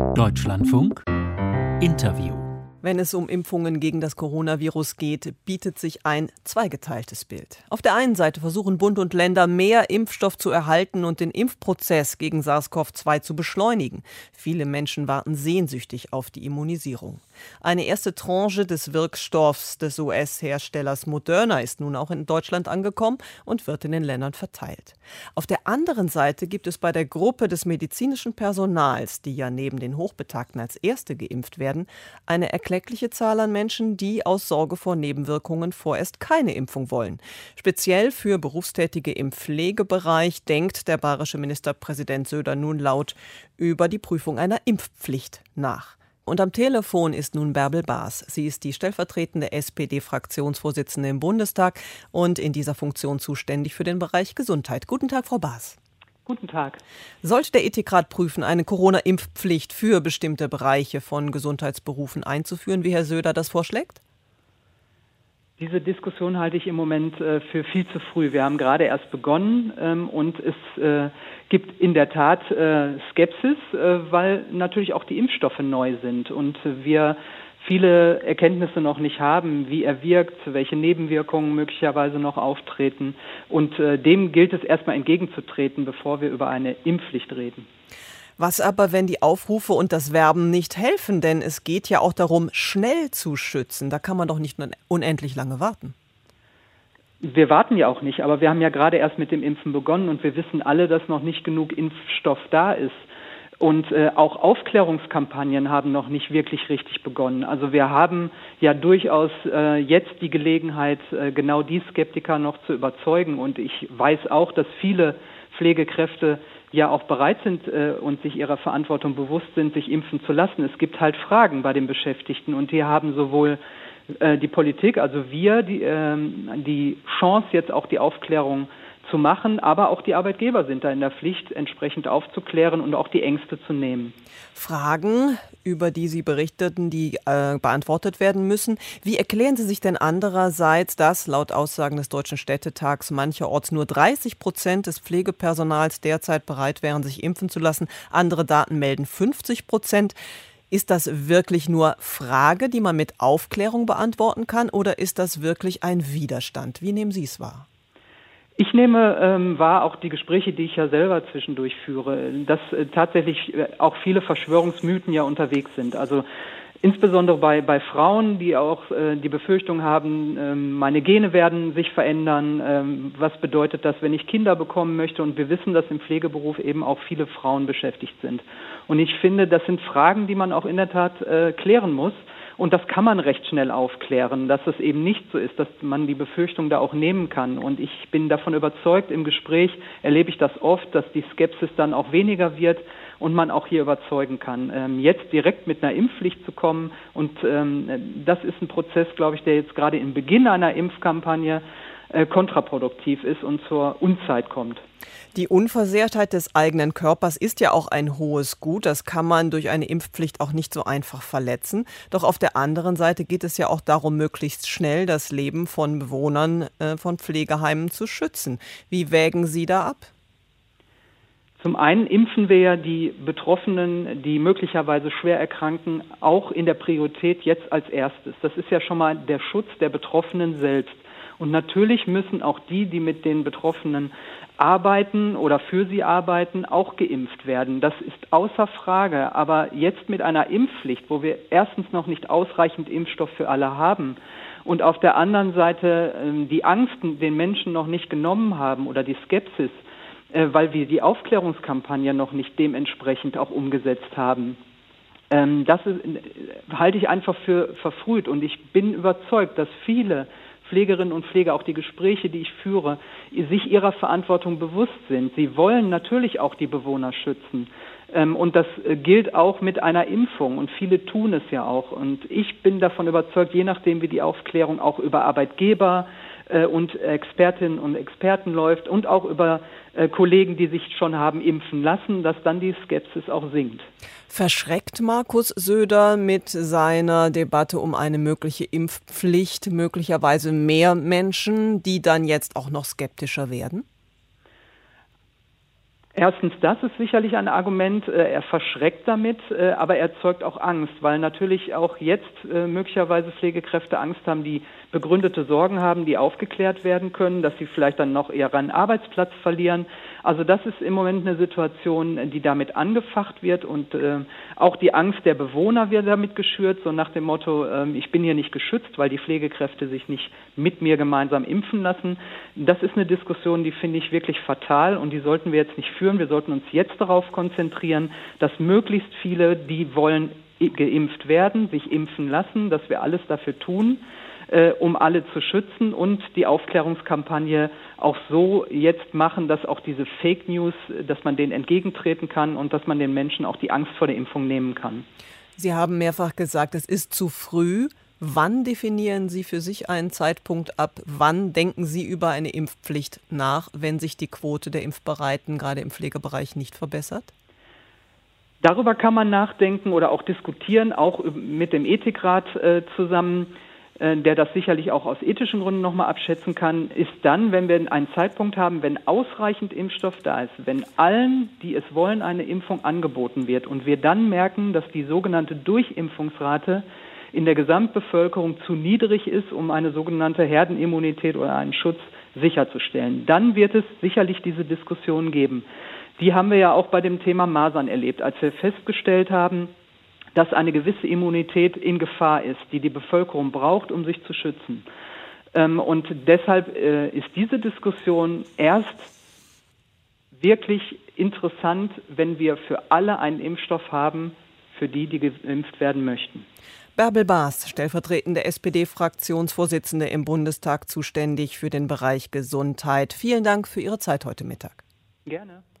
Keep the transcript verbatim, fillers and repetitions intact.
Deutschlandfunk Interview. Wenn es um Impfungen gegen das Coronavirus geht, bietet sich ein zweigeteiltes Bild. Auf der einen Seite versuchen Bund und Länder, mehr Impfstoff zu erhalten und den Impfprozess gegen SARS-C o V zwei zu beschleunigen. Viele Menschen warten sehnsüchtig auf die Immunisierung. Eine erste Tranche des Wirkstoffs des U S-Herstellers Moderna ist nun auch in Deutschland angekommen und wird in den Ländern verteilt. Auf der anderen Seite gibt es bei der Gruppe des medizinischen Personals, die ja neben den Hochbetagten als Erste geimpft werden, eine erkleckliche Zahl an Menschen, die aus Sorge vor Nebenwirkungen vorerst keine Impfung wollen. Speziell für Berufstätige im Pflegebereich denkt der bayerische Ministerpräsident Söder nun laut über die Prüfung einer Impfpflicht nach. Und am Telefon ist nun Bärbel Baas. Sie ist die stellvertretende S P D-Fraktionsvorsitzende im Bundestag und in dieser Funktion zuständig für den Bereich Gesundheit. Guten Tag, Frau Baas. Guten Tag. Sollte der Ethikrat prüfen, eine Corona-Impfpflicht für bestimmte Bereiche von Gesundheitsberufen einzuführen, wie Herr Söder das vorschlägt? Diese Diskussion halte ich im Moment äh, für viel zu früh. Wir haben gerade erst begonnen ähm, und es äh, gibt in der Tat äh, Skepsis, äh, weil natürlich auch die Impfstoffe neu sind und äh, wir viele Erkenntnisse noch nicht haben, wie er wirkt, welche Nebenwirkungen möglicherweise noch auftreten. Und äh, dem gilt es erstmal entgegenzutreten, bevor wir über eine Impfpflicht reden. Was aber, wenn die Aufrufe und das Werben nicht helfen? Denn es geht ja auch darum, schnell zu schützen. Da kann man doch nicht unendlich lange warten. Wir warten ja auch nicht, aber wir haben ja gerade erst mit dem Impfen begonnen und wir wissen alle, dass noch nicht genug Impfstoff da ist. Und äh, auch Aufklärungskampagnen haben noch nicht wirklich richtig begonnen. Also wir haben ja durchaus äh, jetzt die Gelegenheit, äh, genau die Skeptiker noch zu überzeugen. Und ich weiß auch, dass viele Pflegekräfte ja auch bereit sind äh, und sich ihrer Verantwortung bewusst sind, sich impfen zu lassen. Es gibt halt Fragen bei den Beschäftigten und die haben sowohl äh, die Politik, also wir, die, äh, die Chance, jetzt auch die Aufklärung zu machen, aber auch die Arbeitgeber sind da in der Pflicht, entsprechend aufzuklären und auch die Ängste zu nehmen. Fragen, über die Sie berichteten, die äh, beantwortet werden müssen. Wie erklären Sie sich denn andererseits, dass laut Aussagen des Deutschen Städtetags mancherorts nur dreißig Prozent des Pflegepersonals derzeit bereit wären, sich impfen zu lassen? Andere Daten melden fünfzig Prozent. Ist das wirklich nur Frage, die man mit Aufklärung beantworten kann, oder ist das wirklich ein Widerstand? Wie nehmen Sie es wahr? Ich nehme ähm, wahr, auch die Gespräche, die ich ja selber zwischendurch führe, dass äh, tatsächlich äh, auch viele Verschwörungsmythen ja unterwegs sind. Also insbesondere bei, bei Frauen, die auch äh, die Befürchtung haben, ähm, meine Gene werden sich verändern. Ähm, was bedeutet das, wenn ich Kinder bekommen möchte? Und wir wissen, dass im Pflegeberuf eben auch viele Frauen beschäftigt sind. Und ich finde, das sind Fragen, die man auch in der Tat äh, klären muss. Und das kann man recht schnell aufklären, dass es eben nicht so ist, dass man die Befürchtung da auch nehmen kann. Und ich bin davon überzeugt, im Gespräch erlebe ich das oft, dass die Skepsis dann auch weniger wird und man auch hier überzeugen kann. Ähm, jetzt direkt mit einer Impfpflicht zu kommen, und ähm, das ist ein Prozess, glaube ich, der jetzt gerade im Beginn einer Impfkampagne äh, kontraproduktiv ist und zur Unzeit kommt. Die Unversehrtheit des eigenen Körpers ist ja auch ein hohes Gut. Das kann man durch eine Impfpflicht auch nicht so einfach verletzen. Doch auf der anderen Seite geht es ja auch darum, möglichst schnell das Leben von Bewohnern äh, von Pflegeheimen zu schützen. Wie wägen Sie da ab? Zum einen impfen wir ja die Betroffenen, die möglicherweise schwer erkranken, auch in der Priorität jetzt als erstes. Das ist ja schon mal der Schutz der Betroffenen selbst. Und natürlich müssen auch die, die mit den Betroffenen arbeiten oder für sie arbeiten, auch geimpft werden. Das ist außer Frage. Aber jetzt mit einer Impfpflicht, wo wir erstens noch nicht ausreichend Impfstoff für alle haben und auf der anderen Seite äh, die Angst den Menschen noch nicht genommen haben oder die Skepsis, äh, weil wir die Aufklärungskampagne noch nicht dementsprechend auch umgesetzt haben. Ähm, das ist, äh, halte ich einfach für verfrüht. Und ich bin überzeugt, dass viele Pflegerinnen und Pfleger, auch die Gespräche, die ich führe, sich ihrer Verantwortung bewusst sind. Sie wollen natürlich auch die Bewohner schützen. Und das gilt auch mit einer Impfung. Und viele tun es ja auch. Und ich bin davon überzeugt, je nachdem, wie die Aufklärung auch über Arbeitgeber und Expertinnen und Experten läuft und auch über Kollegen, die sich schon haben impfen lassen, dass dann die Skepsis auch sinkt. Verschreckt Markus Söder mit seiner Debatte um eine mögliche Impfpflicht möglicherweise mehr Menschen, die dann jetzt auch noch skeptischer werden? Erstens, das ist sicherlich ein Argument. Er verschreckt damit, aber er erzeugt auch Angst, weil natürlich auch jetzt möglicherweise Pflegekräfte Angst haben, die begründete Sorgen haben, die aufgeklärt werden können, dass sie vielleicht dann noch ihren Arbeitsplatz verlieren. Also das ist im Moment eine Situation, die damit angefacht wird und äh, auch die Angst der Bewohner wird damit geschürt, so nach dem Motto, äh, ich bin hier nicht geschützt, weil die Pflegekräfte sich nicht mit mir gemeinsam impfen lassen. Das ist eine Diskussion, die finde ich wirklich fatal und die sollten wir jetzt nicht führen. Wir sollten uns jetzt darauf konzentrieren, dass möglichst viele, die wollen, geimpft werden, sich impfen lassen, dass wir alles dafür tun, Äh, um alle zu schützen und die Aufklärungskampagne auch so jetzt machen, dass auch diese Fake News, dass man denen entgegentreten kann und dass man den Menschen auch die Angst vor der Impfung nehmen kann. Sie haben mehrfach gesagt, es ist zu früh. Wann definieren Sie für sich einen Zeitpunkt ab? Wann denken Sie über eine Impfpflicht nach, wenn sich die Quote der Impfbereiten gerade im Pflegebereich nicht verbessert? Darüber kann man nachdenken oder auch diskutieren, auch mit dem Ethikrat äh, zusammen, der das sicherlich auch aus ethischen Gründen nochmal abschätzen kann, ist dann, wenn wir einen Zeitpunkt haben, wenn ausreichend Impfstoff da ist, wenn allen, die es wollen, eine Impfung angeboten wird und wir dann merken, dass die sogenannte Durchimpfungsrate in der Gesamtbevölkerung zu niedrig ist, um eine sogenannte Herdenimmunität oder einen Schutz sicherzustellen. Dann wird es sicherlich diese Diskussion geben. Die haben wir ja auch bei dem Thema Masern erlebt, als wir festgestellt haben, dass eine gewisse Immunität in Gefahr ist, die die Bevölkerung braucht, um sich zu schützen. Und deshalb ist diese Diskussion erst wirklich interessant, wenn wir für alle einen Impfstoff haben, für die, die geimpft werden möchten. Bärbel Baas, stellvertretende S P D-Fraktionsvorsitzende im Bundestag, zuständig für den Bereich Gesundheit. Vielen Dank für Ihre Zeit heute Mittag. Gerne.